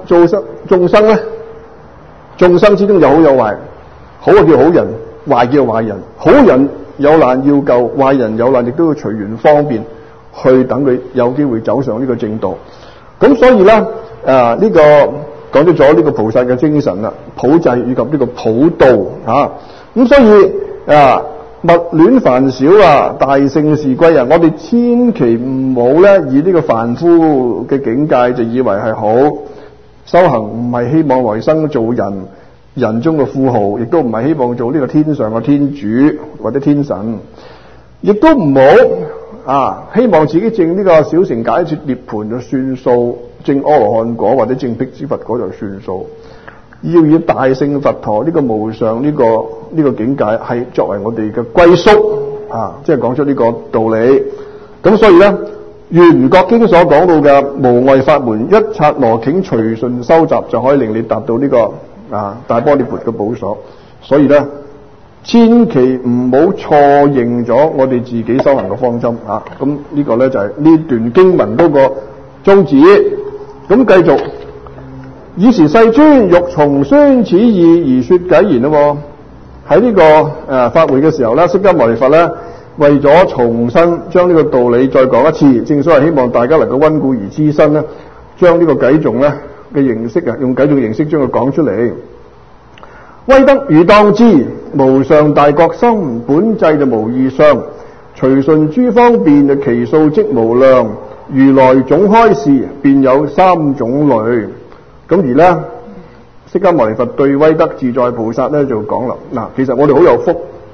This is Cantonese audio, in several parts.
眾生咧，眾生之中有好有壞，好啊叫好人，壞叫壞人。好人有難要救，壞人有難亦都要隨緣方便去等佢有機會走上呢個正道。咁所以咧，呢個講咗呢個菩薩嘅精神啦，普濟以及呢個普度啊。咁所以勿戀煩少啊，大聖是歸啊！我哋千祈唔好咧以呢個凡夫嘅境界就以為係好修行，唔係希望來生做人中嘅富豪，亦都唔係希望做呢個天上嘅天主或者天神，亦都唔好希望自己證呢個小乘解脫涅槃就算數，證阿羅漢果或者證辟支佛果就算數。要以大聖佛陀呢個無上呢個境界係作為我哋嘅歸宿即係講出呢個道理。咁所以咧，圓覺經所講到嘅無礙法門，一剎那頃隨順收集，就可以令你達到呢個大般涅槃嘅寶所。所以咧，千祈唔好錯認咗我哋自己修行嘅方針咁呢個咧就係呢段經文嗰個宗旨。咁繼續。爾時世尊欲重宣此義而說偈言咯。喺呢個法會嘅時候咧，釋迦牟尼佛咧為咗重新將呢個道理再講一次，正所謂希望大家能夠溫故而知新咧，將呢個偈頌咧嘅形式用偈頌形式將佢講出嚟。威德汝當知，無上大覺心，本際就無異相，隨順諸方便，其數即無量。如來總開示，便有三種類。咁而咧，釋迦牟尼佛對威德自在菩薩咧就講啦。其實我哋好有福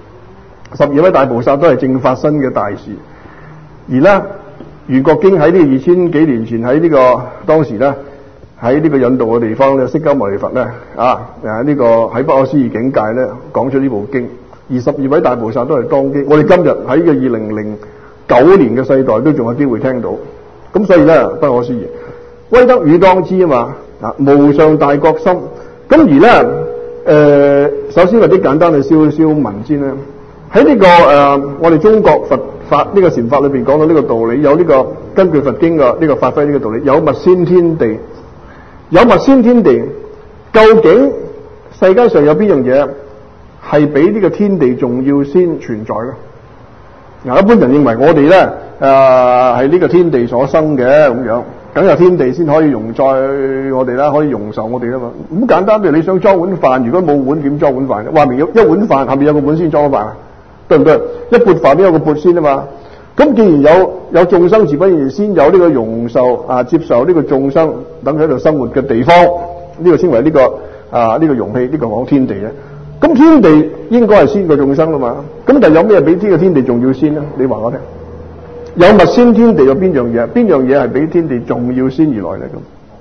，12位大菩薩都係正法身嘅大事。而咧，圓覺經喺呢個2000幾年前喺呢個當時咧喺呢個印度嘅地方咧，釋迦牟尼佛咧呢個喺不可思議境界咧講出呢部經，而12位大菩薩都係當機。我哋今日喺個2009年嘅世代都仲有機會聽到。咁所以咧，不可思議，威德汝當知啊嘛。無上大覺心，咁而咧，首先或者簡單嘅少文先啦。喺呢個我哋中國佛法呢個禪法裏邊講到呢個道理，有呢個根據佛經嘅呢個發揮呢個道理，有物先天地，有物先天地，究竟世間上有邊樣嘢係比呢個天地仲要先存在嘅？一般人認為我哋咧係呢個天地所生嘅咁樣。梗有天地先可以容載我哋啦，可以容受我哋啦嘛。咁簡單，譬如你想裝碗飯，如果冇碗點裝碗飯咧？話明有一碗飯，下面有個碗先裝飯，對唔對？一缽飯都有個缽先啊嘛。咁既然有眾生，自不然先有呢個容受接受呢個眾生等佢喺度生活嘅地方，呢個稱為呢個呢個容器，呢個講天地咧。咁天地應該係先過眾生啦嘛。咁但係有咩比呢個天地仲要先咧？你話我聽。有物先天地有邊樣嘢？邊樣嘢係比天地仲要先而來咧？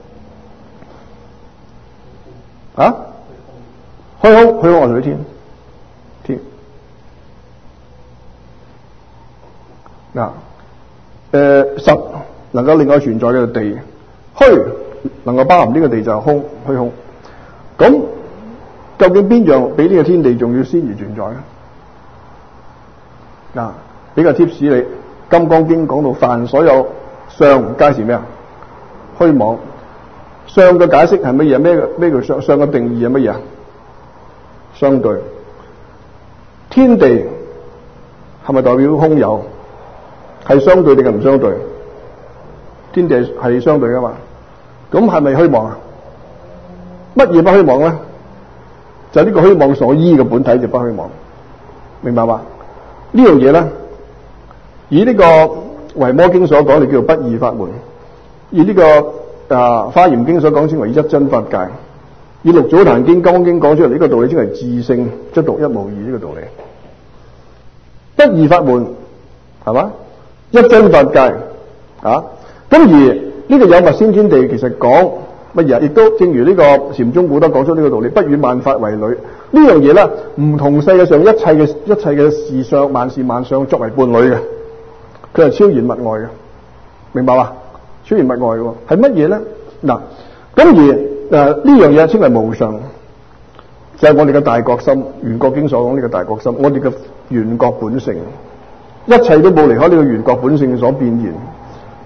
咁虛空我哋天實能夠另外存在嘅地，虛能夠包含呢個地就係虛空。咁究竟邊樣比呢個天地仲要先而存在咧？俾個 tips 你。《金剛經》講到凡所有相皆是咩啊？虛妄。相嘅解釋係乜嘢？咩叫相？相嘅定義係乜嘢？相對。天地係咪代表空有？係相對定係唔相對？天地係相對噶嘛？咁係咪虛妄啊？乜嘢不虛妄咧？就係呢個虛妄所依嘅本體就不虛妄，明白嘛？呢樣嘢咧。以呢個維摩經所講，就叫做不二法門；以呢個華嚴經所講，稱為一真法界；以六祖壇經、金剛經講出嚟呢個道理，稱為自性則獨一無二呢個道理。不二法門係嘛？一真法界咁而呢個有物先天地，其實講乜嘢？亦都正如呢個禪宗古德講出呢個道理，不與萬法為侶。呢樣嘢咧，唔同世界上一切嘅事相，萬事萬相作為伴侶嘅。佢係超然物外嘅，明白嘛？超然物外嘅係乜嘢咧？咁而呢樣嘢稱為無上，就係我哋嘅大覺心。圓覺經所講呢個大覺心，我哋嘅圓覺本性，一切都冇離開呢個圓覺本性所變現。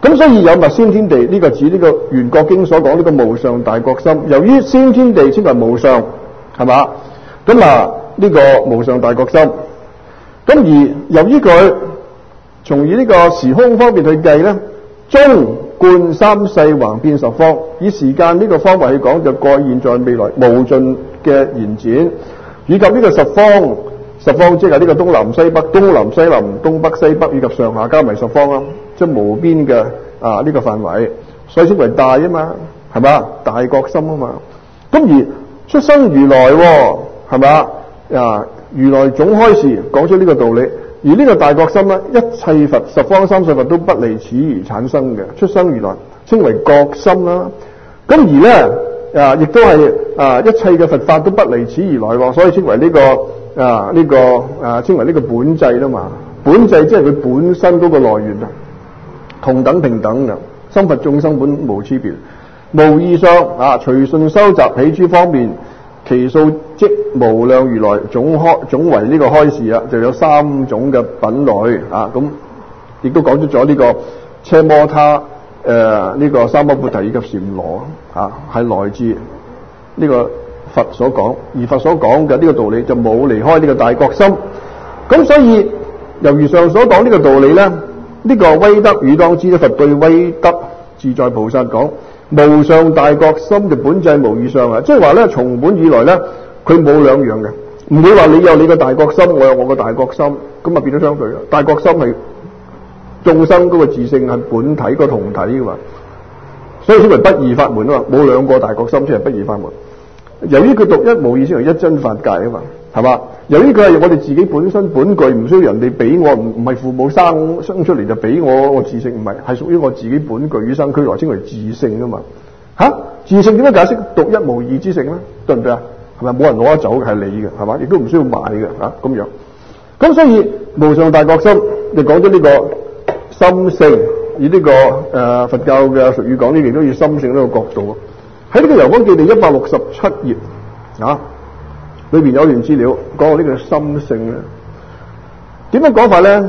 咁所以有物先天地呢個指呢個圓覺經所講呢個無上大覺心。由於先天地稱為無上，係嘛？咁啊呢個無上大覺心。咁而由於佢從以呢個時空方面去計咧，縱貫三世橫遍十方，以時間呢個方位去講，就過現在未來無盡嘅延展，以及呢個十方即係呢個東南西北、東南西南、東北西北以及上下加埋十方啦，即係無邊嘅呢個範圍，所以稱為大啊嘛，係嘛？大覺心啊嘛。咁而出生如來係嘛？如來總開示講出呢個道理，而呢個大覺心咧，一切佛十方三世佛都不離此而產生嘅，出生如來稱為覺心啦。咁而咧亦都係一切嘅佛法都不離此而來，所以稱為呢個稱為呢個本際啦嘛。本際即係佢本身嗰個來源啊，同等平等嘅，心佛眾生本無差別，無異相隨順收集起諸方面。其數即無量如來總為呢個開示就有三種嘅品類咁亦都講出咗呢個車摩他呢個三摩缽提以及禪羅係來自呢個佛所講，而佛所講嘅呢個道理就冇離開呢個大覺心。咁所以由如上所講呢個道理咧，呢個威德汝當知，佛對威德自在菩薩講。無上大覺心嘅本際無異相啊，即係話咧，從本以來咧，佢冇兩樣嘅，唔會話你有你嘅大覺心，我有我嘅大覺心，咁啊變咗相對啦。大覺心係眾生嗰個自性係本體個同體噶嘛，所以稱為不二法門啊嘛，冇兩個大覺心先係不二法門。由於佢獨一無二先係一真法界啊嘛，係嘛？由於佢係我哋自己本身本具，唔需要人哋俾我，唔係父母生出嚟就俾我自性，唔係，係屬於我自己本具與生俱來，稱為自性啊嘛。自性點樣解釋獨一無二之性咧？對唔對啊？係咪冇人攞得走嘅，係你嘅，係嘛？亦都唔需要買嘅咁樣。咁所以無上大覺心就講咗呢個心性，以呢個佛教嘅術語講呢，亦都以心性呢個角度。喺呢個《遊方記》第167頁裏邊有段資料講到呢個心性咧，點樣講法咧？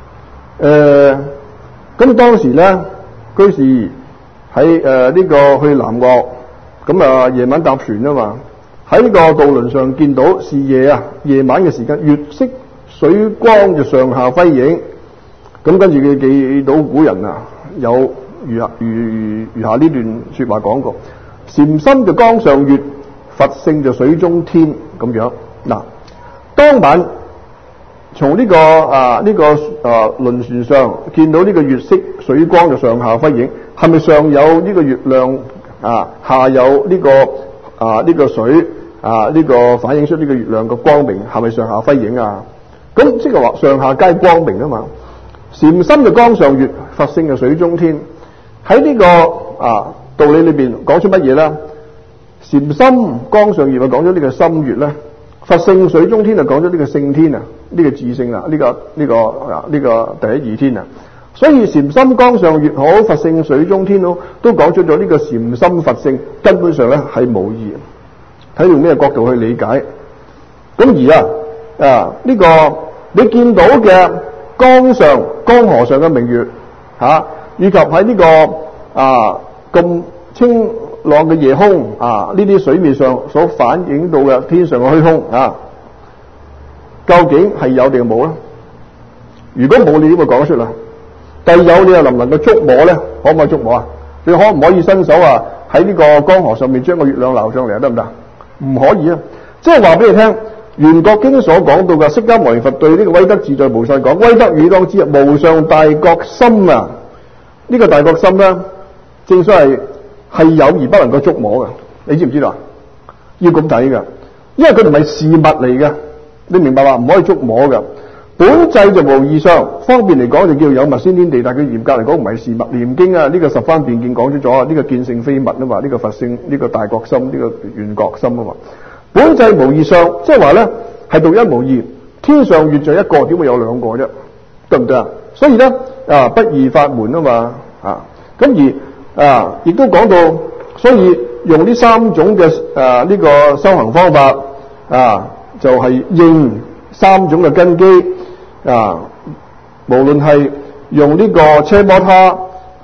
咁當時咧，居士喺呢個去南岳，咁夜晚搭船啊嘛，喺呢個渡輪上見到是夜夜晚嘅時間，月色水光就上下輝映。咁跟住佢記到古人有如下呢段說話講過。禪心就江上月，佛性就水中天咁樣。當晚從呢個輪船上見到呢個月色水光就上下輝映，係咪上有呢個月亮下有呢個水呢個反映出呢個月亮嘅光明，係咪上下輝映啊？咁即係話上下皆光明啊嘛。禪心就江上月，佛性就水中天。喺呢個道理裏邊講出乜嘢咧？禪心江上月就講咗呢個心月咧，佛性水中天就講咗呢個聖天呢個自性呢個第一二天所以禪心江上月好，佛性水中天好，都講出咗呢個禪心佛性根本上咧係無異。睇用咩角度去理解？咁而呢個你見到嘅江河上嘅明月以及喺呢個咁清朗嘅夜空呢啲水面上所反映到嘅天上嘅虛空究竟係有定冇咧？如果冇，你點會講得出啦？但有，你又能唔能夠觸摸咧？可唔可以觸摸啊？你可唔可以伸手喺呢個江河上面將個月亮撈上嚟得唔得？唔可以啊！即係話俾你聽，圓覺經所講到嘅釋迦牟尼佛對呢個威德自在菩薩講：威德汝當知無上大覺心呢個大覺心咧，正所謂係有而不能夠觸摸嘅。你知唔知道？要咁睇嘅，因為佢唔係事物嚟嘅，你明白嘛？唔可以觸摸嘅。本際就無異相，方便嚟講就叫有物先天地，但係佢嚴格嚟講唔係事物。念經呢個十番辯見講出咗呢個見性非物啊嘛，呢個佛性呢個大覺心呢個圓覺心啊嘛。本際無異相，即係話咧係獨一無二，天上月就一個，點會有兩個啫？對唔對啊？所以咧不二法門啊嘛咁而亦都講到，所以用呢三種嘅呢個修行方法就係應三種嘅根基無論係用呢個車摩他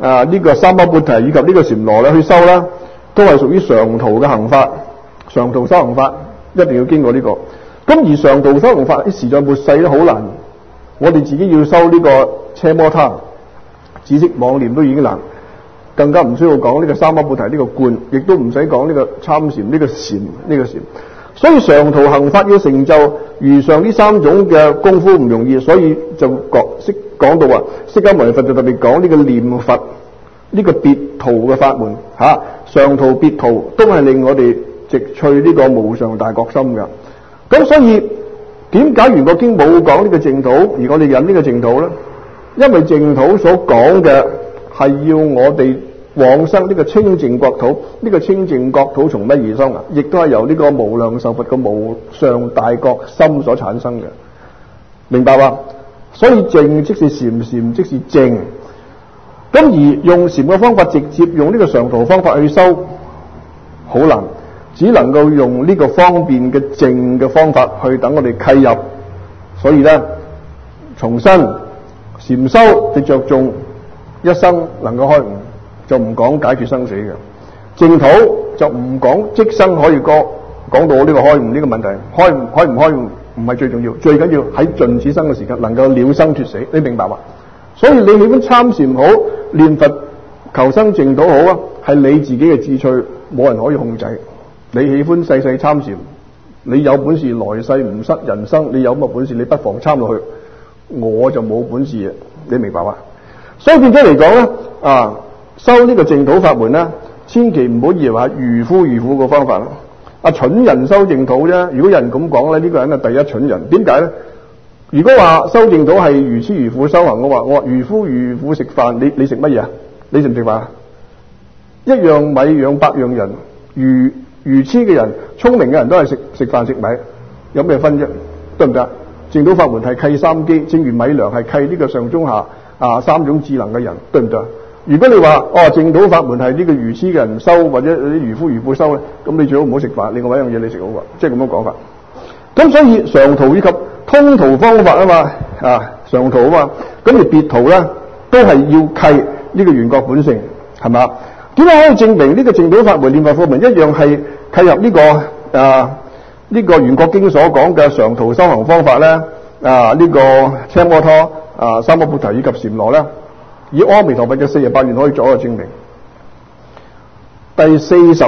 呢個三摩缽提以及呢個禪羅咧去修啦，都係屬於常途嘅行法，常途修行法一定要經過呢個。咁而常途修行法啲時在末世都好難，我哋自己要修呢個奢摩他、止息妄念都已經難，更加唔需要講呢個三摩缽提呢個觀，亦都唔使講呢個參禪呢個禪。所以常途行法要成就如上呢三種嘅功夫唔容易，所以就講到話釋迦牟尼佛就特別講呢個念佛呢個別途嘅法門上途別途都係令我哋直趣呢個無上大覺心㗎。咁所以點解圓覺經冇講呢個淨土，而我哋引呢個淨土咧？因為淨土所講嘅係要我哋往生呢個清淨國土，呢個清淨國土從乜而生啊？亦都係由呢個無量壽佛嘅無上大覺心所產生嘅，明白嘛？所以淨即是禪，禪即是淨。咁而用禪嘅方法，直接用呢個常途方法去修，好難，只能夠用呢個方便嘅淨嘅方法去等我哋契入。所以咧，重新禪修就着重一生能夠開悟，就唔講解決生死嘅。淨土就唔講即生可以講到呢個開悟呢個問題，開唔開悟唔係最重要，最緊要喺盡此生嘅時間能夠了生脫死，你明白嘛？所以你喜歡參禪好，念佛求生淨土好啊，係你自己嘅志趣，冇人可以控制。你喜歡世世參禪，你有本事來世唔失人生，你有咁嘅本事，你不妨參落去。我就冇本事嘅，你明白嘛？所以變咗嚟講咧，修呢個淨土法門咧，千祈唔好以為話愚夫愚婦個方法啦。蠢人修淨土啫。如果有人咁講咧，呢個人係第一蠢人。點解咧？如果話修淨土係愚痴愚婦修行嘅話，我話愚夫愚婦食飯，你食乜嘢啊？你食唔食飯啊？一樣米養百樣人，愚痴嘅人、聰明嘅人都係食飯食米，有咩分啫？得唔得？淨土法門係契三機，正如米糧係契呢個上中下三種智能嘅人，對唔對？如果你話淨土法門係呢個愚痴嘅人修，或者啲愚夫愚婦修咧，咁你最好唔好食飯，另外一樣嘢你食好過，即係咁樣講法。咁所以常途以及通途方法啊嘛，常途啊嘛，咁而別途咧都係要契呢個圓覺本性，係嘛？點解可以證明呢個淨土法門、念佛法門一樣係契入呢個圓覺經所講嘅常途修行方法咧？呢個奢摩他、三摩缽提以及禪羅咧，以阿彌陀佛嘅48願可以作一個證明。第42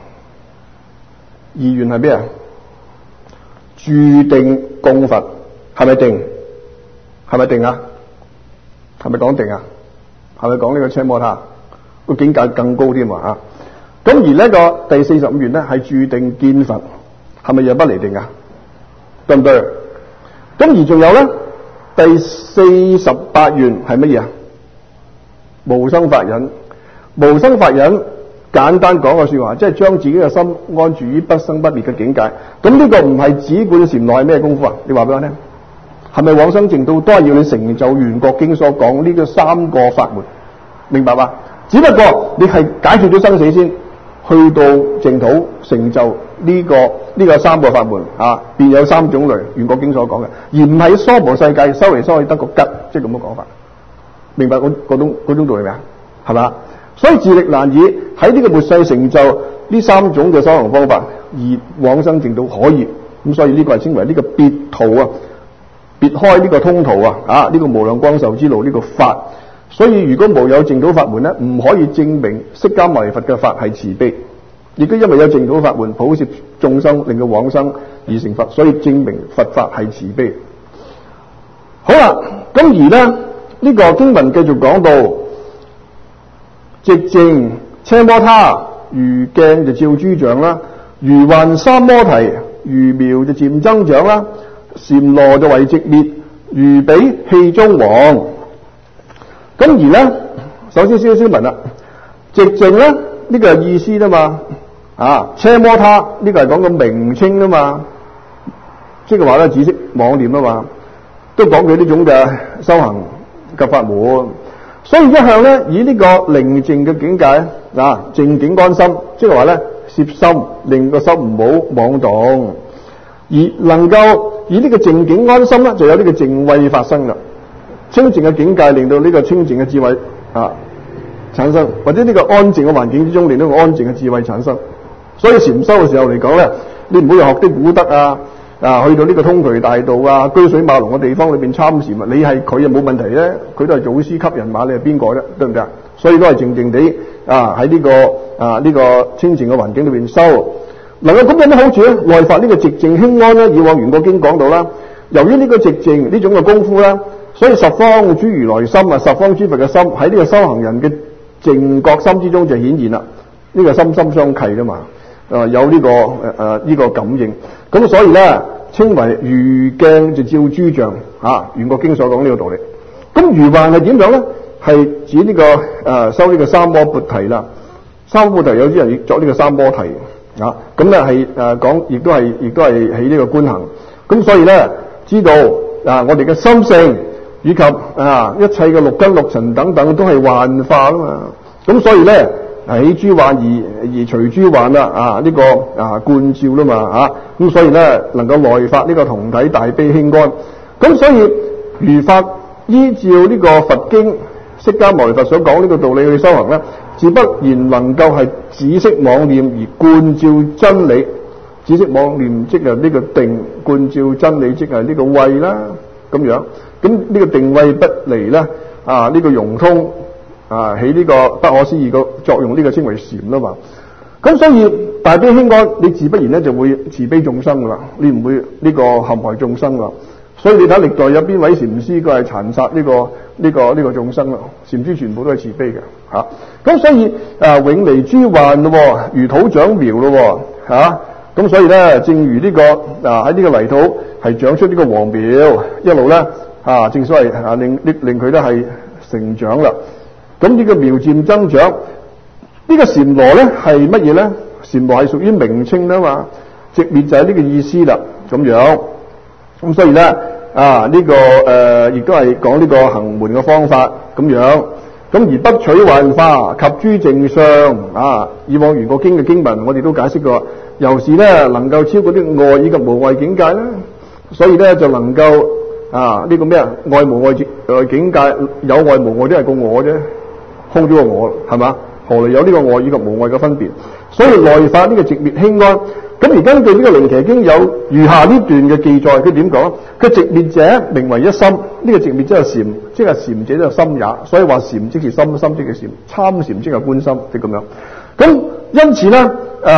願係咩啊？住定供佛，係咪定？係咪定啊？係咪講定啊？係咪講呢個奢摩他個境界更高添啊？咁而呢個第45願咧係住定見佛，係咪又不離定啊？對唔對？咁而仲有咧第48願係乜嘢啊？無生法忍。無生法忍簡單講個說話，即係將自己嘅心安住於不生不滅嘅境界。咁呢個唔係止觀禪內係咩功夫啊？你話俾我聽，係咪往生淨土都係要你成就圓覺經所講呢個3個法門？明白嘛？只不過你係解決咗生死先，去到淨土成就呢個3個法門便有3種類，圓覺經所講嘅，而唔係娑婆世界收嚟收去得個吉，即係咁樣講法。明白嗰種道理未啊？係嘛？所以自力難以喺呢個末世成就呢3種嘅修行方法，而往生淨土可以。咁所以呢個係稱為呢個別途啊，別開呢個通途呢個無量光壽之路呢個法。所以如果無有淨土法門咧，唔可以證明釋迦牟尼佛嘅法係慈悲。亦都因為有淨土法門普攝眾生，令佢往生而成佛，所以證明佛法係慈悲。好啦，咁而咧呢個經文繼續講到，寂靜奢摩他如鏡就照諸像啦，如幻三摩提如苗就漸增長啦，禪羅就為寂滅，如比氣中黃。咁而咧，首先少文啦，寂靜咧呢個係意思啫嘛，奢摩他呢個係講個名稱啊嘛，即係話咧止息妄念啊嘛，都講佢呢種嘅修行嘅法門。所以一向咧以呢個寧靜嘅境界靜境安心，即係話咧攝心，令個心唔好妄動，而能夠以呢個靜境安心咧，就有呢個靜慧發生啦。清淨嘅境界令到呢個清淨嘅智慧產生，或者呢個安靜嘅環境之中令到個安靜嘅智慧產生。所以禪修嘅時候嚟講咧，你唔好又學啲古德去到呢個通衢大道啊、居水馬龍嘅地方裏邊參禪啊，你係佢又冇問題咧，佢都係祖師級人馬，你係邊個啫？對唔對啊？所以都係靜靜地喺呢個清靜嘅環境裏邊修，能夠咁有咩好處咧？內發呢個寂靜輕安咧。以往圓覺經講到啦，由於呢個寂靜呢種嘅功夫啦，所以十方諸如來心十方諸佛嘅心喺呢個修行人嘅靜覺心之中就顯現啦。呢個心心相契啦嘛，有呢個感應。咁所以咧，稱為如鏡就照諸像圓覺經所講呢個道理。咁如幻係點樣咧？係指呢個修呢個三摩缽提啦。三摩缽提有啲人亦作呢個三摩提咁咧係講，亦都係起呢個觀行。咁所以咧，知道我哋嘅心性以及一切嘅六根六塵等等都係幻化啦嘛。咁所以咧，起諸幻而除諸幻啦呢個觀照啦嘛咁所以咧能夠內發呢個同體大悲輕安。咁所以如法依照呢個佛經釋迦牟尼佛所講呢個道理去修行咧，自不然能夠係止息妄念而觀照真理。止息妄念即係呢個定，觀照真理即係呢個慧啦。咁樣咁呢個定慧不離咧呢個融通起呢個不可思議個作用，呢個稱為禪啦嘛。咁所以大悲輕安，你自不然咧就會慈悲眾生噶啦，你唔會呢個陷害眾生啦。所以你睇歷代有邊位禪師佢係殘殺呢個眾生啦？禪師全部都係慈悲嘅咁所以永離諸幻咯，如土長苗咯咁所以咧，正如呢個喺呢個泥土係長出呢個黃苗，一路咧正所謂令佢咧係成長啦。咁呢個苗漸增長，呢個禪羅咧係乜嘢咧？禪羅係屬於名稱啦嘛，寂滅就係呢個意思啦。咁樣咁所以咧亦都係講呢個行門嘅方法咁樣。咁而不取幻化及諸淨相以往圓覺經嘅經文我哋都解釋過，由是咧能夠超過啲愛以及無愛境界啦。所以咧就能夠呢個咩愛無愛境界，有愛無愛都係個我啫，空咗個我係嘛？何來有呢個愛以及無愛嘅分別？所以內發呢個寂滅輕安。咁而根據呢個靈奇經有如下呢段嘅記載，佢點講？佢寂滅者名為一心，呢個寂滅即係禪，即係禪者即係心也。所以話禪即是心，心即係禪，參禪即係觀心，即咁樣。咁因此咧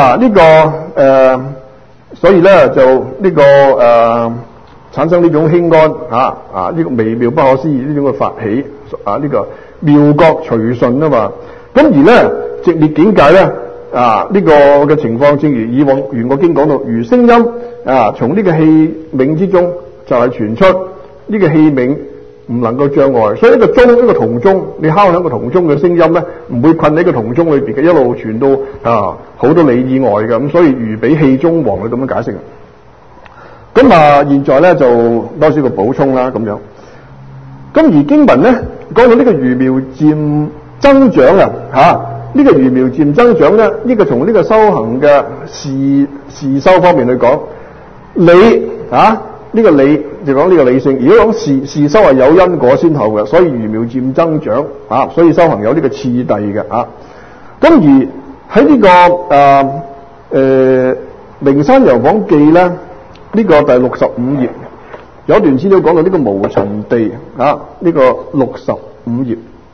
所以咧就呢個產生呢種輕安呢個微妙不可思議呢種嘅發起呢個妙覺隨順啊嘛。咁而咧寂滅境界咧呢個嘅情況，正如以往圓覺經講到，如聲音從呢個器皿之中就係傳出，呢個器皿唔能夠障礙，所以呢個鐘呢個銅鐘，你敲響個銅鐘嘅聲音咧，唔會困喺個銅鐘裏邊嘅，一路傳到好多里以外嘅。咁所以如比器中王佢咁樣解釋。咁現在咧就多少個補充啦咁樣。咁而經文咧講到呢個如苗漸增長呢個如苗漸增長咧，呢個從呢個修行嘅事修方面去講，理呢個理就講呢個理性。如果講事修係有因果先後嘅，所以如苗漸增長所以修行有呢個次第嘅咁而喺呢個名山遊訪記咧，呢個第65頁有一段資料講到呢個無塵地呢個65頁。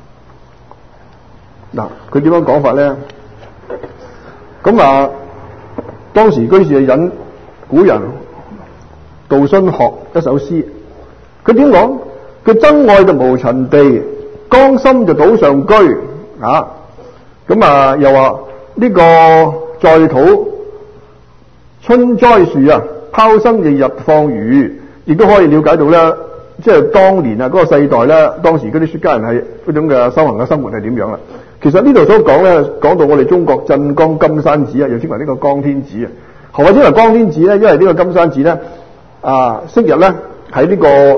佢點樣講法咧？咁當時居士係引古人杜荀學一首詩，佢點講？佢真愛就無塵地，江心就島上居咁又話呢個在土春栽樹拋生日日放魚，亦都可以了解到咧，即係當年嗰個世代咧，當時嗰啲出家人係嗰種嘅修行嘅生活係點樣啦？其實呢度所講咧，講到我哋中國鎮江金山寺又稱為呢個江天子何謂稱為江天子咧？因為呢個金山寺咧昔日咧喺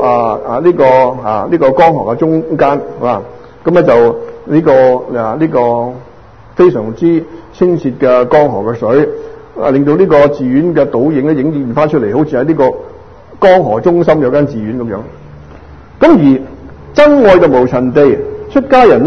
呢個江河嘅中間咁咧就呢個非常之清澈嘅江河嘅水令到呢個寺院嘅倒影咧影現翻出嚟，好似喺呢個江河中心有間寺院咁樣。咁而真愛就無塵地，出家人咧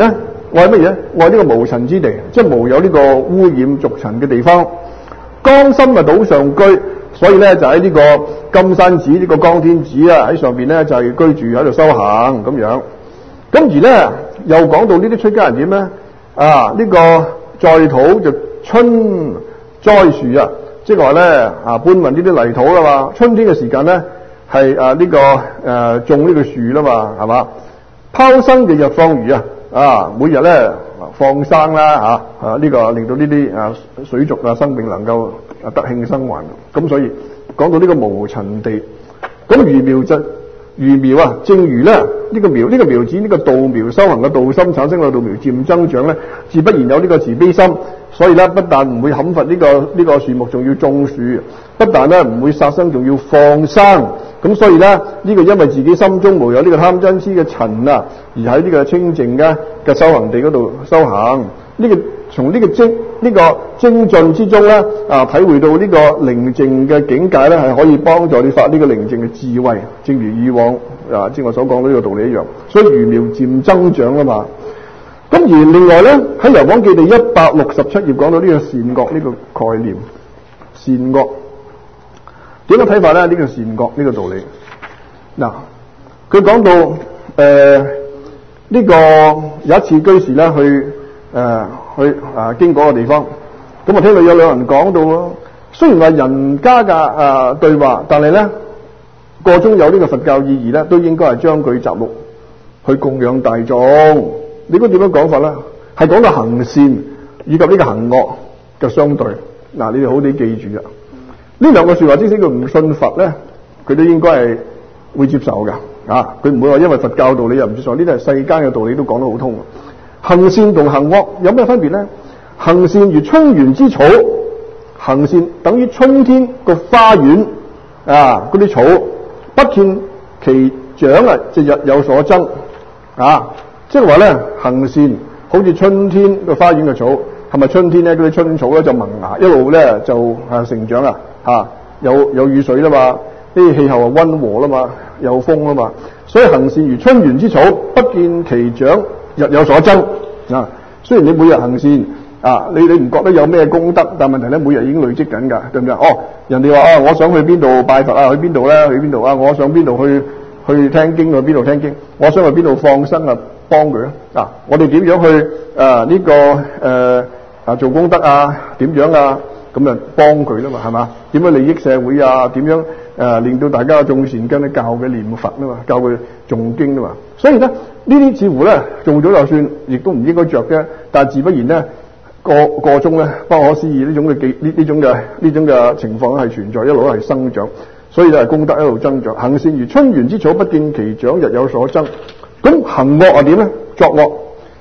我係乜嘢？我係呢個無塵之地，即係無有呢個污染俗塵嘅地方。江心啊島上居，所以咧就喺呢個金山寺呢個江天子啊喺上邊咧就係居住喺度修行咁樣。咁而咧又講到呢啲出家人點咧？呢個在土就春栽樹啊，即係話咧搬運呢啲泥土啦嘛。春天嘅時間咧係種呢個樹啦嘛，係嘛？拋生日日放魚每日咧放生啦呢個令到呢啲水族生命能夠得慶生還。咁所以講到呢個無塵地，咁魚苗正如咧呢個苗子呢個道苗修行嘅道心產生嘅道苗漸增長咧，自不然有呢個慈悲心，所以咧不但唔會砍伐呢個樹木，仲要種樹，不但咧唔會殺生，仲要放生。咁所以咧呢個因為自己心中無有呢個貪嗔癡嘅塵而喺呢個清淨嘅修行地嗰度修行。從呢個精進之中咧體會到呢個寧靜嘅境界咧，係可以幫助你發呢個寧靜嘅智慧，正如以往正我所講到呢個道理一樣。所以魚苗漸增長啊嘛。咁而另外咧喺《遊廣記》第167頁講到呢個善惡呢個概念，善惡點樣睇法咧？呢個善惡呢個道理嗱，佢講到呢個有一次居士咧去經過個地方，咁我聽到有兩人講到咯。雖然話人家嘅對話，但係咧個中有呢個佛教意義咧，都應該係將佢集錄去供養大眾。你應該點樣講法咧？係講到行善以及呢個行惡嘅相對。嗱，你哋好啲記住啊！呢兩個說話，即使佢唔信佛咧，佢都應該係會接受嘅。佢唔會話因為佛教道理又唔接受，呢啲係世間嘅道理都講得好通。行善同行惡有咩分別咧？行善如春園之草，行善等於春天個花園嗰啲草，不見其長就日有所增即係話咧，行善好似春天個花園嘅草，係咪春天咧嗰啲春草咧就萌芽，一路咧就成長有雨水啦嘛，啲氣候溫和啦嘛，有風啦嘛，所以行善如春園之草，不見其長，日有所增雖然你每日行善你唔覺得有咩功德，但問題咧每日已經累積緊㗎，對唔對？人哋話我想去邊度拜佛去邊度咧？去邊度我想邊度去聽經，去邊度聽經？我想去邊度放生幫佢我哋點樣去做功德點樣咁就幫佢啦嘛，係嘛？點樣利益社會點樣令到大家種善根咧？教佢念佛嘛，教佢誦經嘛。所以咧呢啲似乎咧做咗就算，亦都唔應該着嘅。但係自不然咧個中咧不可思議呢種嘅情況係存在，一路係生長，所以就係功德一路增長。行善如春園之草，不見其長，日有所增。咁行惡係點咧？作惡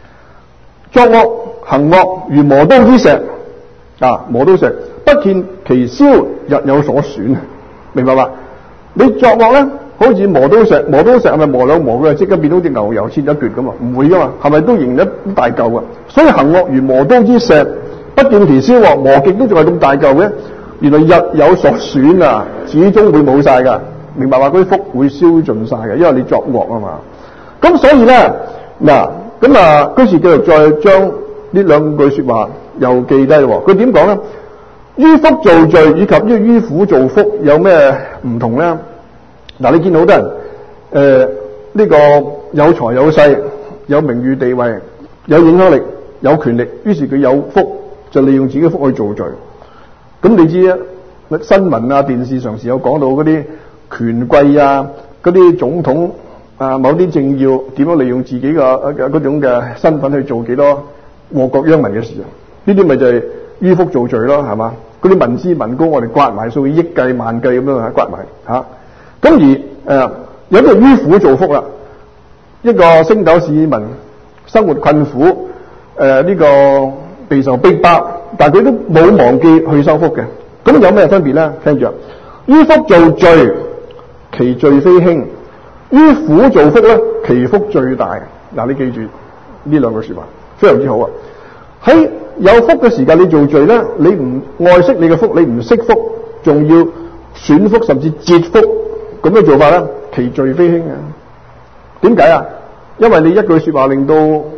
行惡如磨刀之石磨刀石，不見其燒，日有所損。明白嘛？你作惡咧，好似磨刀石係咪磨兩磨佢即刻變到隻牛油切一橛咁唔會噶嘛，係咪都仍然一大嚿啊？所以行惡如磨刀之石，不見其燒，磨極都仲係咁大嚿嘅。原來日有所損始終會冇晒噶。明白嘛？嗰啲福會燒盡晒嘅，因為你作惡啊嘛。咁所以咧居士繼續再將呢兩句說話又記低喎。佢點講咧？於福造罪以及於苦造福有咩唔同咧？你見到好多人呢個有財有勢有名譽地位有影響力有權力，於是佢有福就利用自己嘅福去做罪。咁你知新聞電視常時有講到嗰啲權貴嗰啲總統某啲政要點樣利用自己嗰種嘅身份去做幾多禍國殃民嘅事呢啲咪就係於福造罪咯，係嘛？嗰啲民脂民膏我哋刮埋數億計萬計咁樣刮埋咁而有啲於苦造福啦，一個星斗市民生活困苦呢個備受逼迫，但係佢都冇忘記去修福嘅。咁有咩分別咧？聽住於福造罪，其罪非輕；於苦造福咧，其福最大。你記住呢兩句說話非常之好喺有福嘅時間你做罪咧，你唔愛惜你嘅福，你唔惜福，仲要損福甚至折福，咁嘅做法咧，其罪非輕點解因為你一句說話令到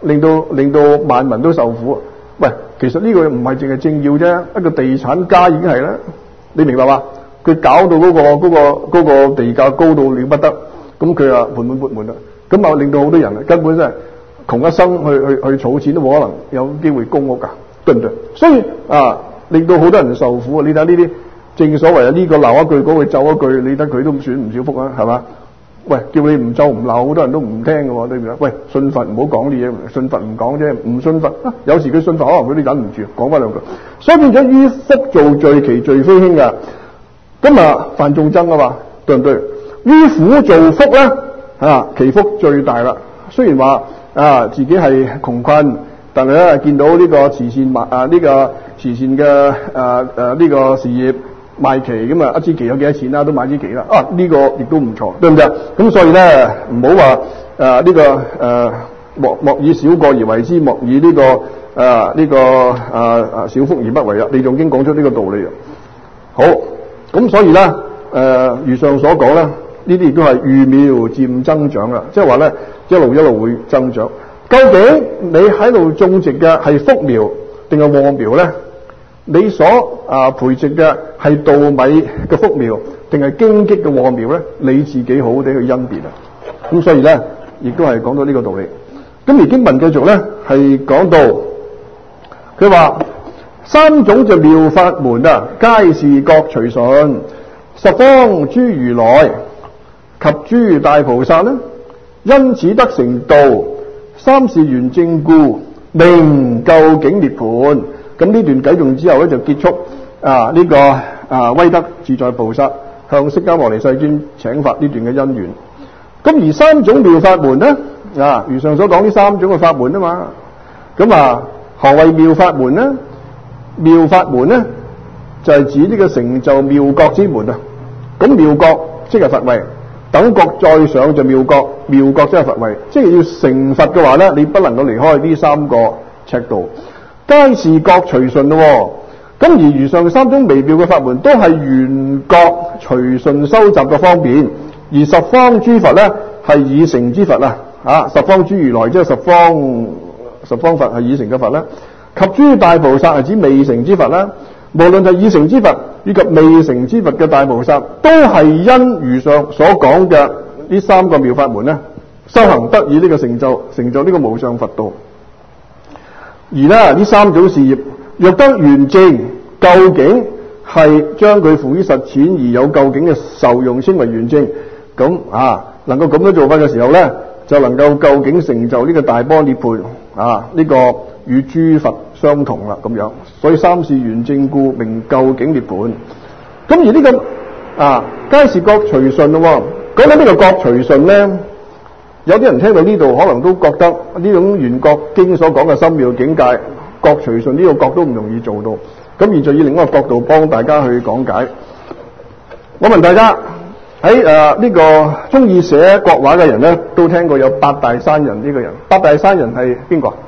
令到萬民都受苦。喂，其實呢個唔係淨係政要啫，一個地產家已經係啦，你明白嘛？佢搞到嗰個地價高到了不得，咁佢啊盆滿缽滿啦，咁啊令到好多人根本真係窮一生去儲錢都冇可能有機會供屋㗎，對唔對？所以令到好多人受苦啊！你睇呢啲，正所謂呢個鬧一句，嗰個咒一句，你睇佢都算唔少福啊，係嘛？喂，叫你唔咒唔鬧，好多人都唔聽嘅喎，對唔對？喂，信佛唔好講呢嘢，信佛唔講啫，唔信佛有時佢信佛可能佢都忍唔住講翻兩句，所以變咗於福造罪，其罪非輕㗎。咁犯眾憎啊嘛，對唔對？於苦造福咧，其福最大啦。雖然話自己係窮困，但係咧見到呢個慈善呢個慈善嘅呢個事業賣旗咁啊，一支旗有幾多錢啦？都買支旗啦。呢個亦都唔錯，對唔對？咁所以咧唔好話呢個莫以小過而為之，莫以呢個小福而不為啊！李仲經講出呢個道理啊。好。咁所以咧，如上所講咧，呢啲亦都係預苗漸增長啦，即係話咧一路會增長。究竟你喺度種植嘅係福苗定係禍苗咧？你所培植嘅係稻米嘅福苗定係荊棘嘅禍苗咧？你自己好好地去甄別啊！咁所以咧，亦都係講到呢個道理。咁而經文繼續咧係講到，佢話。三種就妙法門皆是各隨順，十方諸如來及諸大菩薩呢，因此得成道。三是圓正故，名究竟涅槃。咁呢段偈頌之後咧就結束呢個威德自在菩薩向釋迦牟尼世尊請法呢段嘅因緣。咁而三種妙法門呢，如上所講呢三種嘅法門啊嘛。咁何謂妙法門呢？妙法門咧就係指呢個成就妙覺之門啊。咁妙覺即係佛位，等覺再上就妙覺，妙覺即係佛位。即係要成佛嘅話咧，你不能夠離開呢三個尺度，皆是各隨順咯。咁而如上三種微妙嘅法門都係緣覺隨順收集嘅方便，而十方諸佛咧係已成之佛十方諸如來即係十方佛係已成嘅佛啦。及諸大菩薩係指未成之佛啦，無論係已成之佛以及未成之佛嘅大菩薩，都係因如上所講嘅呢三個妙法門咧，修行得以呢個成就呢個無上佛道。而咧呢三種事業若得圓正，究竟係將佢付於實踐而有究竟嘅受用，稱為圓正。咁能夠咁樣做法嘅時候咧，就能夠究竟成就呢個大般涅槃呢個與諸佛相同啦，咁樣，所以三是圓正故，名究竟涅槃。咁而呢個皆是各隨順咯。講緊呢個各隨順咧，有啲人聽到呢度可能都覺得呢種圓覺經所講嘅深妙境界，各隨順呢個覺都唔容易做到。咁現在以另一個角度幫大家去講解。我問大家喺呢個中意寫國畫嘅人咧，都聽過有八大山人呢個人。八大山人係邊個？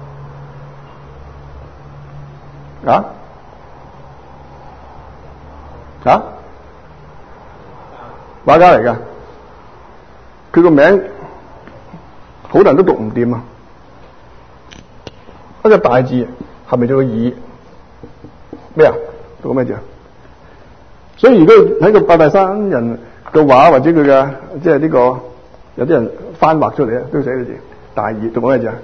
畫家嚟㗎，佢個名好多人都讀唔掂啊！一個大字係咪做個耳？咩啊？讀個咩字啊？所以如果喺個八大山人嘅畫或者佢嘅即係呢個有啲人翻畫出嚟啊，都寫個字大耳，讀個咩字啊？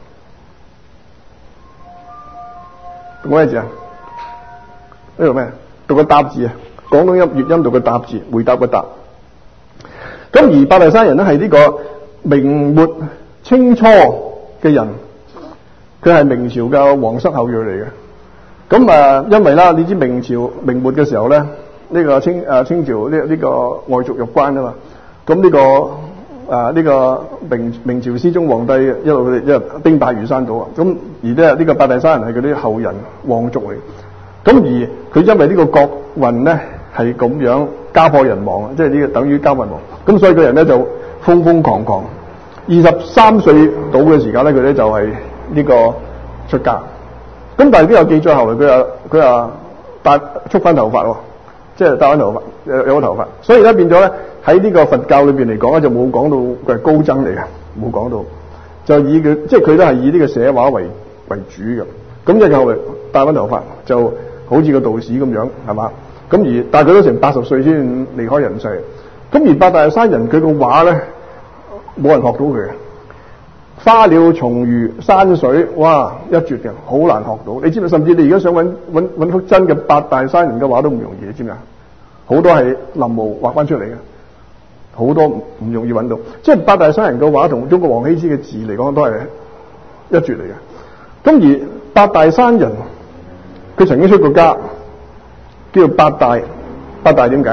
讀咩字啊？呢度咩？讀個答字啊！廣東音粵音讀個答字，回答個答。咁而八大山人咧係呢個明末清初嘅人，佢係明朝嘅皇室後裔嚟嘅。咁因為啦，你知明朝明末嘅時候咧，呢個清朝呢個外族入關啊嘛。咁呢個明朝思宗皇帝一路兵敗如山倒啊。咁而咧呢個八大山人係佢啲後人皇族嚟。咁而佢因為呢個國運咧係咁樣家破人亡，即係呢個等於家破人亡。咁所以個人咧就瘋瘋狂狂。23歲到嘅時間咧，佢咧就係呢個出家。咁但係都有記載，後來佢又束翻頭髮喎，即係戴翻頭髮，有個頭髮。所以咧變咗咧喺呢個佛教裏邊嚟講咧，就冇講到佢係高僧嚟嘅，冇講到。 就以佢即係佢都係以呢個寫畫為主嘅。咁即係後嚟戴翻頭髮，就好似個道士咁樣，係嘛？咁但係佢都成80歲先離開人世。咁而八大山人佢個畫咧，冇人學到佢嘅。花鳥蟲魚山水，哇，一絕嘅，好難學到。你知唔知？甚至你而家想揾幅真嘅八大山人嘅畫都唔容易，你知唔知啊？好多係臨摹畫翻出嚟嘅，好多唔容易揾到。即係八大山人嘅畫同中國王羲之嘅字嚟講，都係一絕嚟嘅。咁而八大山人，佢曾經出過家，叫做八大。八大點解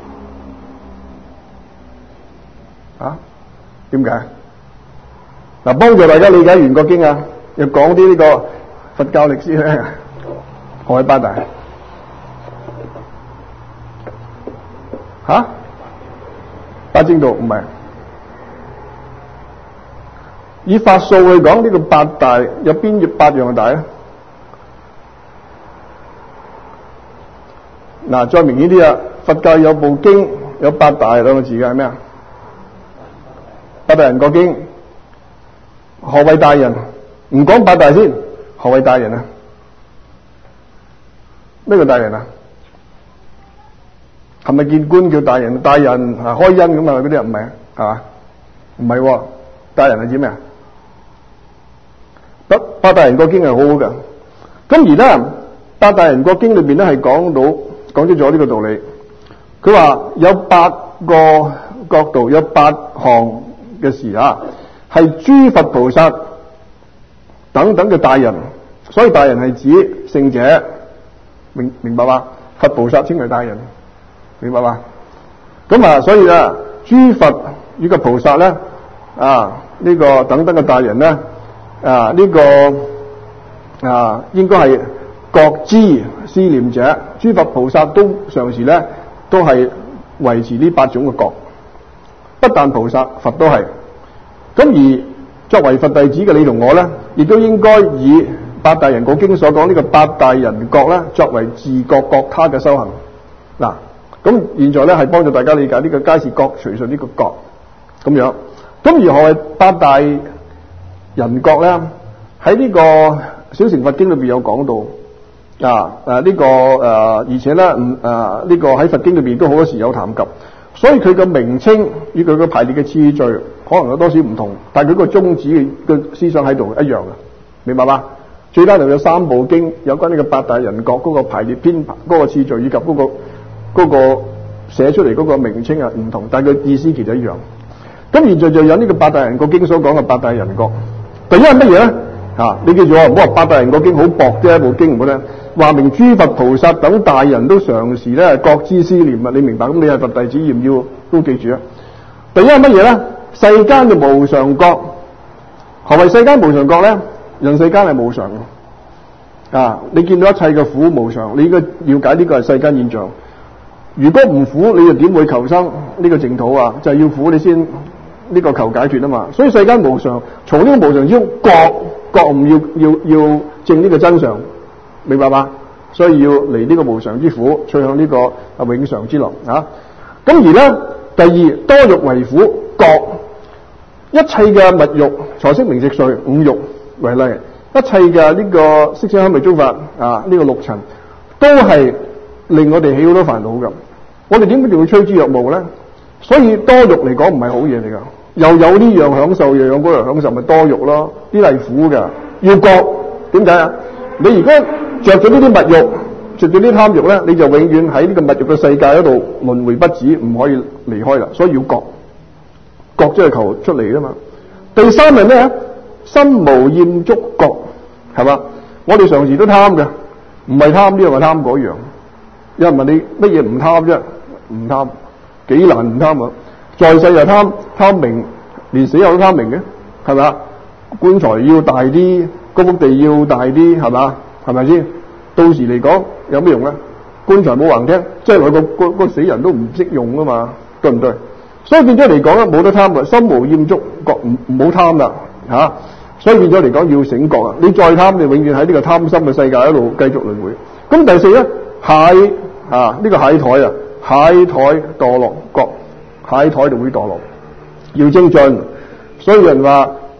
啊？點解？嗱，幫助大家理解《圓覺經》啊，又講啲呢個佛教歷史咧。何謂八大？嚇？八正道唔係。以法數去講，呢個八大有邊8樣大咧？嗱，再明顯啲啊！佛教有部經有八大兩個字嘅係咩啊？八大人覺經。何謂大人？唔講八大先，何謂大人啊？咩叫大人啊？係咪見官叫大人？大人開恩咁啊？嗰啲人唔係啊？係嘛？唔係喎，大人係指咩啊？八大人覺經係好好㗎。咁而咧，八大人覺經裏邊咧係講清楚呢個道理。佢話有8個角度，有8項嘅事啊。係諸佛菩薩等等嘅大人，所以大人係指聖者，明白嘛？佛菩薩稱為大人，明白嘛？咁啊，所以咧，諸佛以及菩薩咧，呢個等等嘅大人咧，呢個應該係覺知思念者，諸佛菩薩都常時咧都係維持呢8種嘅覺，不但菩薩，佛都係。咁而作為佛弟子嘅你同我咧，亦都應該以八大人覺經所講呢個八大人覺咧，作為自覺覺他嘅修行。嗱，咁現在咧係幫助大家理解呢個皆是覺隨順呢個覺咁樣。咁而何謂八大人覺咧？喺呢個小乘佛經裏邊有講到而且咧呢個喺佛經裏邊都好多時有談及。所以佢嘅名稱與佢嘅排列嘅次序可能有多少唔同，但係佢個宗旨嘅思想喺度一樣嘅，明白嗎？最單獨有3部經有關呢個八大人覺嗰個排列編排嗰個次序以及嗰個寫出嚟嗰個名稱啊唔同，但係佢意思其實一樣。咁現在就有呢個八大人覺經所講嘅八大人覺。第一係乜嘢咧？你記住啊，唔好話八大人覺經好薄啫，一部經唔好聽。話明諸佛菩薩等大人都常時咧覺知思念啊，你明白？咁你係佛弟子要唔要都記住啊？第一係乜嘢咧？世間嘅無常覺。何謂世間無常覺咧？人世間係無常嘅你見到一切嘅苦無常，你應該了解呢個係世間現象。如果唔苦，你就點會求生呢個淨土啊？就係要苦你先呢個求解脫啊嘛。所以世間無常，從呢個無常之中覺悟要證呢個真相。明白嗎？所以要離呢個無常之苦，趨向呢個永常之樂咁而咧，第二多欲為苦覺，一切嘅物欲、財色名食睡5欲為例，一切嘅呢個色聲香味觸法呢個六塵，都係令我哋起好多煩惱㗎。我哋點解仲要趨之若鶩咧？所以多欲嚟講唔係好嘢嚟㗎，又有呢樣享受，又有嗰樣享受，咪多欲咯？呢係苦㗎，要覺。點解啊？你如果着咗呢啲物欲，着咗呢啲貪欲咧，你就永遠喺呢個物欲嘅世界嗰度輪迴不止，唔可以離開啦。所以要覺，覺即係求出嚟啊嘛。第三係咩啊？心無厭足覺，係嘛？我哋常時都貪嘅，唔係貪呢樣係貪嗰樣。有人問你乜嘢唔貪啫？唔貪，幾難唔貪啊？在世就貪名，連死後都貪名嘅，係咪？棺材要大啲，嗰幅地要大啲，係嘛？係咪先？到時嚟講有咩用咧？棺材冇橫聽，即係個死人都唔識用啊嘛，對唔對？所以變咗嚟講咧，冇得貪嘅，心無厭足覺，唔好貪啦嚇。所以變咗嚟講要醒覺啊！你再貪，你永遠喺呢個貪心嘅世界一路繼續輪迴。咁第四咧，蟹呢個蟹台蟹台墮落覺，蟹台就會墮落，要精進。所以人話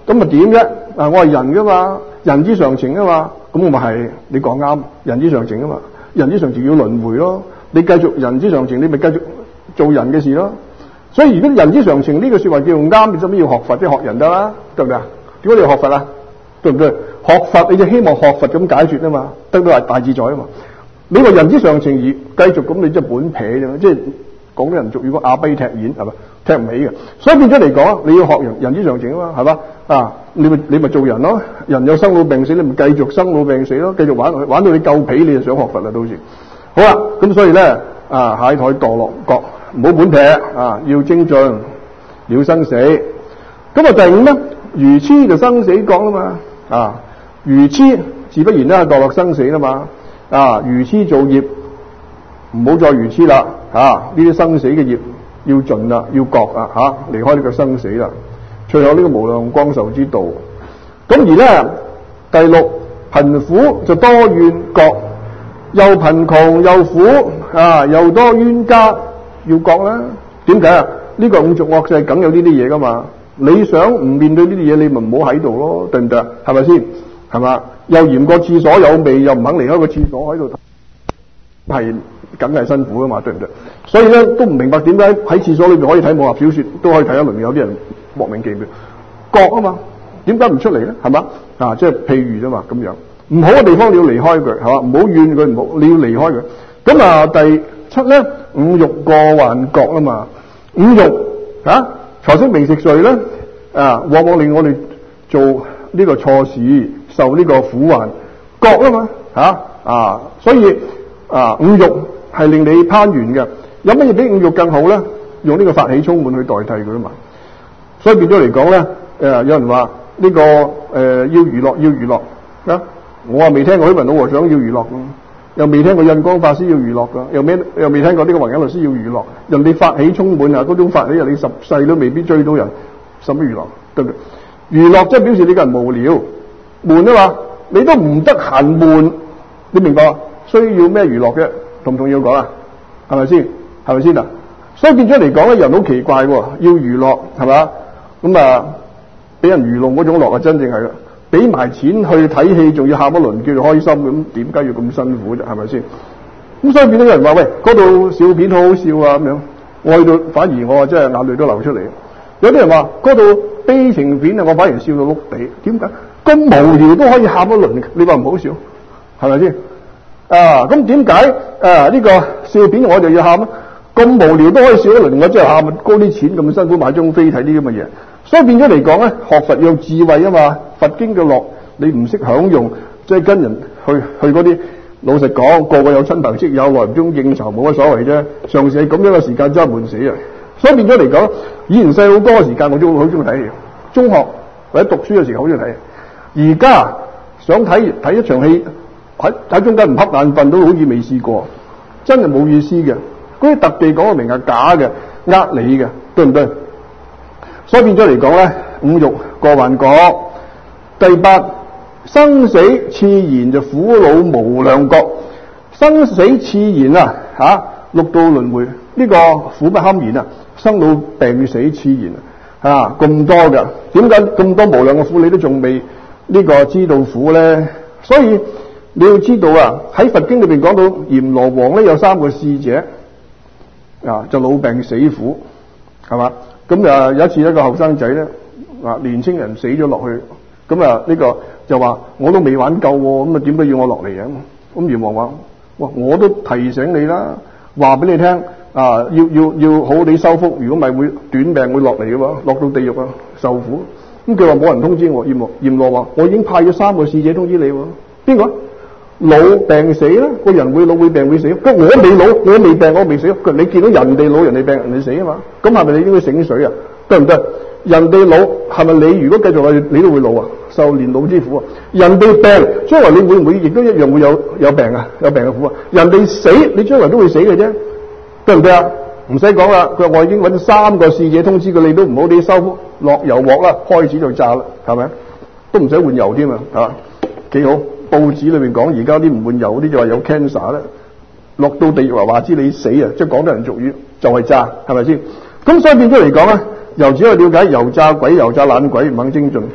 咁啊點啫？我係人噶嘛，人之常情啊嘛。咁我咪係你講啱，人之常情啊嘛。人之常情要輪迴咯。你繼續人之常情，你咪繼續做人嘅事咯。所以如果人之常情呢個說話叫做啱，你做咩要學佛？即係學人得啦，對唔對啊？點解你要學佛啊？對唔對？學佛你就希望學佛咁解決啊嘛，得到大自在啊嘛。你話人之常情而繼續咁，你即係本撇啫，即係講啲人俗語講阿跛踢演係嘛，踢唔起嘅。所以變咗嚟講，你要學人之常情啊嘛，係嘛啊？你咪做人咯，人有生老病死，你咪繼續生老病死咯，繼續玩到你夠皮，你就想學佛啦，到時好啦。咁所以咧懈怠墮落覺，唔好本撇要精進了生死。咁啊第五咧，愚癡就生死講啦嘛愚癡自不然咧係墮落生死啦嘛愚癡造業，唔好再愚癡啦呢啲生死嘅業要盡啦，要覺離開呢個生死啦，隨後呢個無量光壽之道。咁而咧第六，貧苦就多怨覺，又貧窮又苦又多冤家，要覺啦。點解啊？呢個五濁惡世梗有呢啲嘢噶嘛。你想唔面對呢啲嘢，你咪唔好喺度咯，對唔對啊？係咪先？係嘛？又嫌個廁所有味，又唔肯離開個廁所喺度，係梗係辛苦噶嘛，對唔對？所以咧都唔明白點解喺廁所裏邊可以睇武俠小說，都可以睇一輪，有啲人莫名其妙覺啊嘛，點解唔出嚟咧？係嘛？即係譬如啫嘛，咁樣唔好嘅地方你要離開佢，係嘛？唔好怨佢，唔好你要離開佢。咁第七咧，五欲過患覺啊嘛，五欲財色名食睡咧往往令我哋做呢個錯事，受呢個苦患覺啊嘛所以五欲係令你攀緣嘅。有乜嘢比五欲更好咧？用呢個法喜充滿去代替佢啊嘛。所以變咗嚟講咧，有人話呢個要娛樂我未聽過虛雲老和尚要娛樂，又未聽過印光法師要娛樂噶，又未聽過呢個弘忍律師要娛樂。人哋法喜充滿嗰種法喜，你十世都未必追到人，使乜娛樂？對唔對？娛樂即係表示你個人無聊悶啊嘛，你都唔得閒悶，你明白？需要咩娛樂嘅？同唔同意要講啊？係咪先？係咪先啊？所以變咗嚟講咧，人好奇怪喎，要娛樂係嘛？咁俾人愚弄嗰種樂真正係啦，俾埋錢去睇戲，仲要喊一輪叫做開心咁，點解要咁辛苦啫？係咪先？咁所以變咗有人話喂，嗰度笑片好好笑啊咁樣，我去到反而我真係眼淚都流出嚟。有啲人話嗰度悲情片我反而笑到碌地，點解咁無聊都可以喊一輪？你話唔好笑，係咪先？咁點解呢個笑片我就要喊啊？咁無聊都可以笑一輪，我真係喊，嗰啲錢咁辛苦買張飛睇啲咁嘅嘢，所以變咗嚟講咧，學佛要智慧啊嘛。佛經嘅樂你唔識享用，即係跟人去嗰啲，老實講，個個有親朋戚友，耐唔中應酬冇乜所謂啫。上次係咁樣嘅時間真係悶死啊！所以變咗嚟講，以前細好多嘅時間我都好中意睇戲，中學或者讀書嘅時候好中意睇。而家想睇一場戲喺中間唔瞌眼瞓都好似未試過，真係冇意思嘅。嗰啲特技講到明係假嘅，你嘅，對唔對？所以變咗嚟講咧，五欲過患覺。第八，生死熾然就苦惱無量覺。生死熾然六道輪迴呢個苦不堪言啊！生老病死熾然咁多嘅，點解咁多無量嘅苦你都仲未呢個知道苦咧？所以你要知道喺佛經裏邊講到閻羅王咧有三個使者就老病死苦，係嘛？咁有一次一個後生仔咧年青人死咗落去，咁呢個就話我都未玩夠喎，咁點解要我落嚟啊？咁閻王話：哇，我都提醒你啦，話俾你聽要好好地修福，如果唔係會短命會落嚟嘅喎，落到地獄受苦。咁佢話冇人通知我，閻羅話：我已經派咗三個使者通知你喎。邊個？老病死啦，個人會老會病會死。我未老，我未病，我未死。你見到人哋老人哋病人哋死啊嘛？咁係咪你應該醒水啊？對唔對？人哋老係咪你如果繼續落去你都會老啊？受年老之苦啊！人哋病將來你會唔會亦都一樣會有病啊？有病嘅苦啊！人哋死你將來都會死嘅啫，對唔對啊？唔使講啦，佢話我已經揾三個使者通知佢，你都唔好啲收福落油鑊啦，開始就炸啦，係咪？都唔使換油添啊，係嘛？幾好。報紙裏面講而家啲唔換油啲就話有 cancer 咧，落到地獄話知你死啊！即係講得人俗語就係炸，係咪先？咁所以變咗嚟講咧，由此去了解油炸鬼、油炸懶鬼唔肯精進，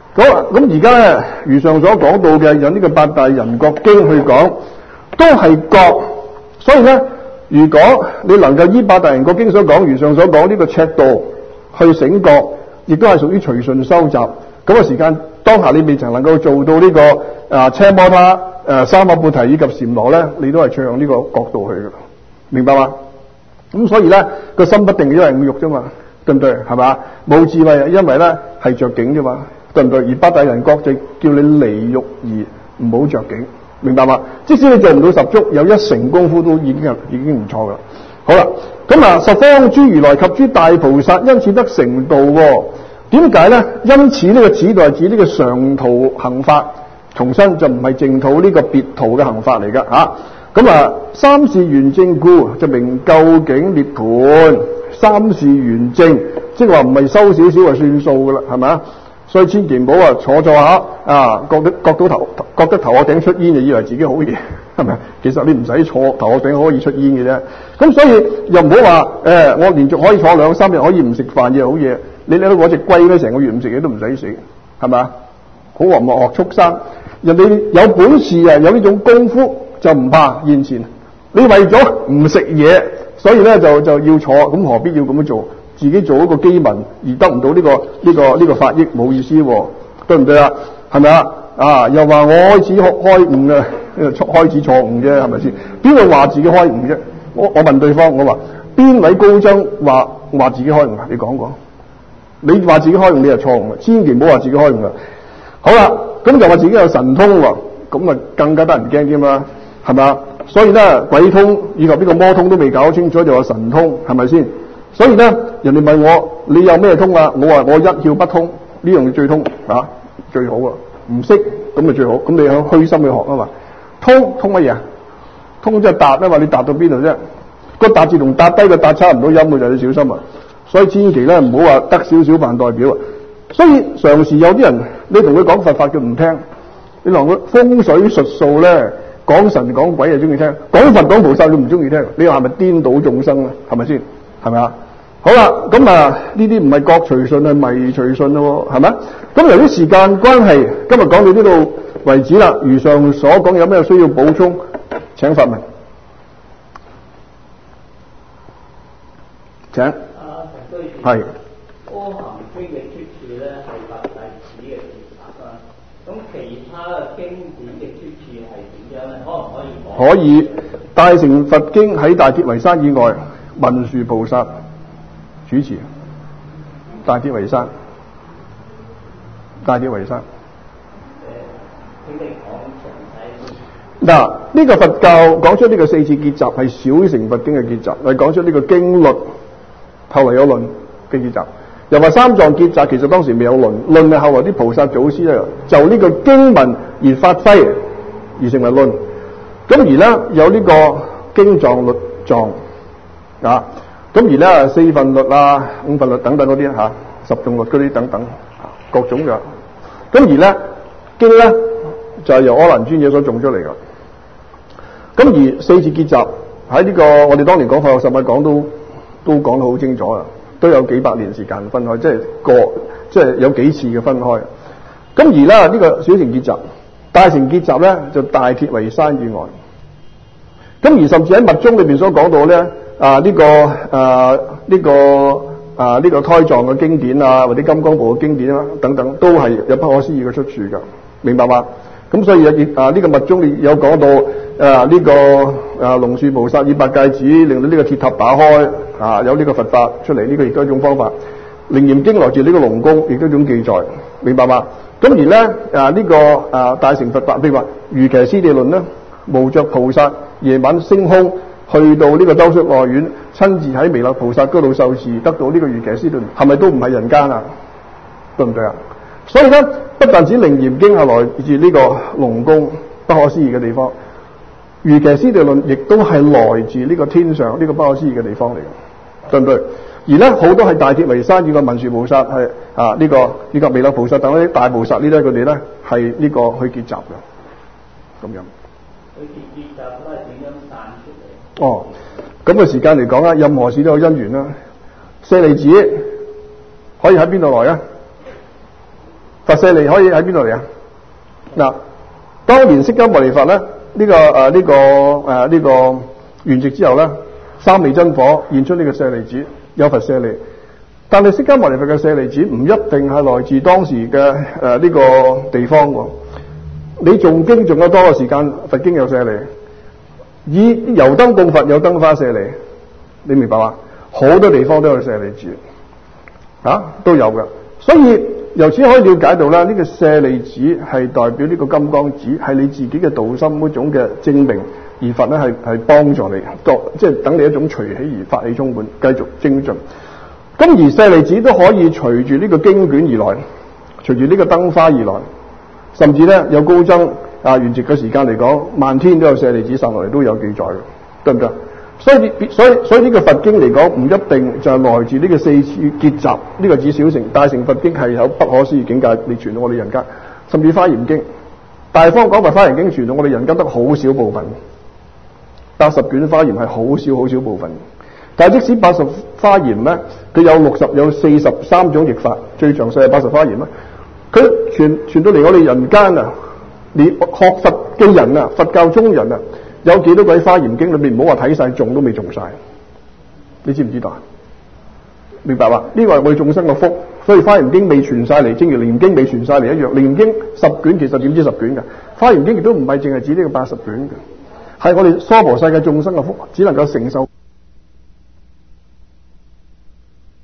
咁而家咧，如上所講到嘅，有呢個八大人國經去講，都係國。所以咧，如果你能夠依八大人國經所講，如上所講呢個尺度去醒覺，亦都係屬於隨順收集。咁嘅時間，當下你未曾能夠做到呢個車摩他、三摩缽提以及禪羅咧，你都係向呢個角度去嘅，明白嗎？咁所以咧，個心不定，因為五欲啫嘛，對唔對？係嘛？冇智慧，因為咧係着境啫嘛，對唔對？而八大人國就叫你離欲而唔好着境，明白嗎？即使你做唔到十足，有一成功夫都已經唔錯噶啦。好啦，咁十方諸如來及諸大菩薩因此得成道喎。點解咧？因此呢個此道係指呢個常途行法，重申就唔係淨土呢個別途嘅行法嚟噶嚇。咁三事圓正故，就明究竟涅槃。三事圓正，即係話唔係收少少就算數噶啦，係咪啊？所以千祈唔好坐下覺得頭殼頂出煙就以為自己好嘢，係咪？其實你唔使坐頭殼頂可以出煙嘅啫。咁所以又唔好話我連續可以坐2-3日可以唔食飯嘅好嘢。你睇到嗰隻龜咧，成個月唔食嘢都唔使死，係咪啊？好話唔學畜生，人哋有本事有呢種功夫就唔怕現前。你為咗唔食嘢，所以咧就要坐，咁何必要咁樣做？自己做一個基民而得唔到呢個法益，冇意思喎，對唔對啊？係咪啊？又話我開始開悟嘅，開始錯誤啫，係咪先？邊個話自己開悟啫？我問對方，我話邊位高僧話自己開悟啊？你講過。你話自己開悟，你係錯誤嘅，千祈唔好話自己開悟嘅。好啦，咁就話自己有神通喎，咁更加得人驚添啦，係咪啊？所以咧，鬼通以及呢個魔通都未搞清楚，就話神通，係咪先？所以咧，人哋問我你有咩通啊？我話我一竅不通，呢樣嘢最通最好啊！唔識咁就最好，咁你喺虛心去學啊嘛。通乜嘢啊？通即係達啊嘛，你達到邊度啫？個達字同達低個達差唔多音嘅，就你小心啊！所以千祈咧唔好話得少少辦代表啊！所以常時有啲人你同佢講佛法佢唔聽，你同佢風水術數咧講神講鬼就中意聽，講佛講菩薩佢唔中意聽，你話係咪顛倒眾生咧？係咪先？係咪啊？好啦，咁呢啲唔係覺隨順係迷隨順咯，係咪？咁由於時間關係，今日講到呢度為止啦。如上所講，有咩需要補充？請發問。請。係。 阿含經嘅出處咧係佛弟子嘅傑作啦。咁其他嘅經典嘅出處係點樣咧？可唔可以講？ 可以。大乘佛經喺大鐵圍山以外，文殊菩薩主持。大鐵圍山。請你講詳細。嗱，呢個佛教講出呢個四次結集係小乘佛經嘅結集，係講出呢個經律，後嚟有論嘅結集。又話三藏結集，其實當時未有論，論係後來啲菩薩祖師啊，就呢個經文而發揮而成為論。咁而咧有呢個經藏律藏咁而咧四分律五分律等等嗰啲十眾律嗰啲等等各種嘅。咁而咧經咧就係由阿難尊者所種出嚟噶。咁而四次結集喺呢個我哋當年講法學十密講都講得好清楚啦，都有幾百年時間分開，即係有幾次嘅分開。咁而咧呢個小乘結集、大乘結集咧就大鐵圍山以外。咁而甚至喺密宗裏邊所講到咧呢個胎藏嘅經典或者金剛部嘅經典等等，都係有不可思議嘅出處噶，明白嗎？咁所以呢個密宗有講到呢個龍樹菩薩以八戒指令到呢個鐵塔打開有呢個佛法出嚟，呢個亦都係一種方法。楞嚴經來自呢個龍宮，亦都係一種記載，明白嗎？咁而咧呢個大乘佛法，譬如話瑜伽師地論咧，無著菩薩夜晚升空去到呢個兜率內院，親自喺彌勒菩薩嗰度受持，得到呢個瑜伽師地論，係咪都唔係人間啊？對唔對啊？所以咧，不但止楞嚴經係來自呢個龍宮不可思議嘅地方，瑜伽師地論亦都係來自呢個天上呢個不可思議嘅地方嚟嘅，對唔對？而咧好多係大鐵圍山以個文殊菩薩係呢個以及彌勒菩薩等啲大菩薩呢啲佢哋咧係呢個去結集嘅，咁樣。佢結集都係點樣散出嚟？咁嘅時間嚟講任何事都有因緣啦。舍利子可以喺邊度來啊？ 佛舍利可以喺邊度嚟啊？嗱，當年釋迦牟尼佛咧呢個圓寂之後咧，三昧真火現出呢個舍利子，有佛舍利。但係釋迦牟尼佛嘅舍利子唔一定係來自當時嘅呢個地方喎。你誦經仲有多個時間，佛經有舍利，以油燈供佛有燈花舍利，你明白嘛？好多地方都有舍利子，都有嘅。所以由此可以了解到啦，呢個舍利子係代表呢個金剛指，係你自己嘅道心嗰種嘅證明，而佛咧係幫助你，即係等你一種隨喜而發起充滿，繼續精進。咁而舍利子都可以隨住呢個經卷而來，隨住呢個燈花而來，甚至咧有高僧圓寂嘅時間嚟講，漫天都有舍利子散落嚟，都有記載嘅，得唔得？所以呢個佛經嚟講，唔一定就係來自呢個四次結集，呢個指小乘大乘佛經係有不可思議境界嚟傳到我哋人間，甚至華嚴經大方廣佛華嚴經傳到我哋人間得好少部分，80卷華嚴係好少部分。但係即使80華嚴咧，佢有43種譯法，最詳細係80華嚴啦。佢傳到嚟我哋人間啊，連學佛嘅人啊，佛教中人啊，有幾多位華嚴經裏面唔好話睇晒，中都未中晒，你知唔知道啊？明白嘛？呢個係我哋眾生嘅福，所以華嚴經未傳晒嚟，正如楞嚴經未傳晒嚟一樣。楞嚴經10卷，其實點知10卷㗎？華嚴經亦都唔係淨係指呢個80卷嘅，係我哋娑婆世界眾生嘅福，只能夠承受。